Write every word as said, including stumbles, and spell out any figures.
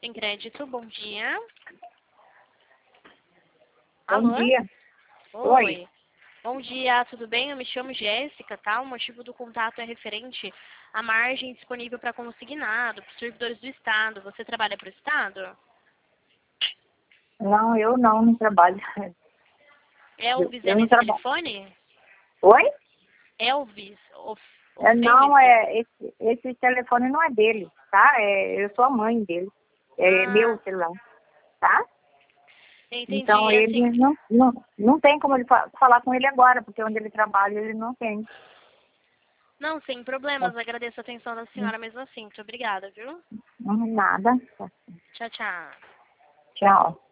Sem crédito, bom dia. Bom Alô? dia. Oi. Oi. Bom dia, tudo bem? Eu me chamo Jéssica, tá? O motivo do contato é referente à margem disponível para consignado, para os servidores do Estado. Você trabalha para o Estado? Não, eu não, não trabalho. Eu, Elvis é eu não nesse trabalho. telefone? Oi? Elvis, of, É, não, ofende-se? é, esse, esse telefone não é dele, tá? É, eu sou a mãe dele. É Ah, meu celular, tá? Então entendi. ele Assim, não, não, não tem como ele fa- falar com ele agora, porque onde ele trabalha ele não tem. não, sem Tá? problemas. Agradeço a atenção da senhora mesmo assim. Muito obrigada, viu? Não, nada. Tchau, tchau. Tchau.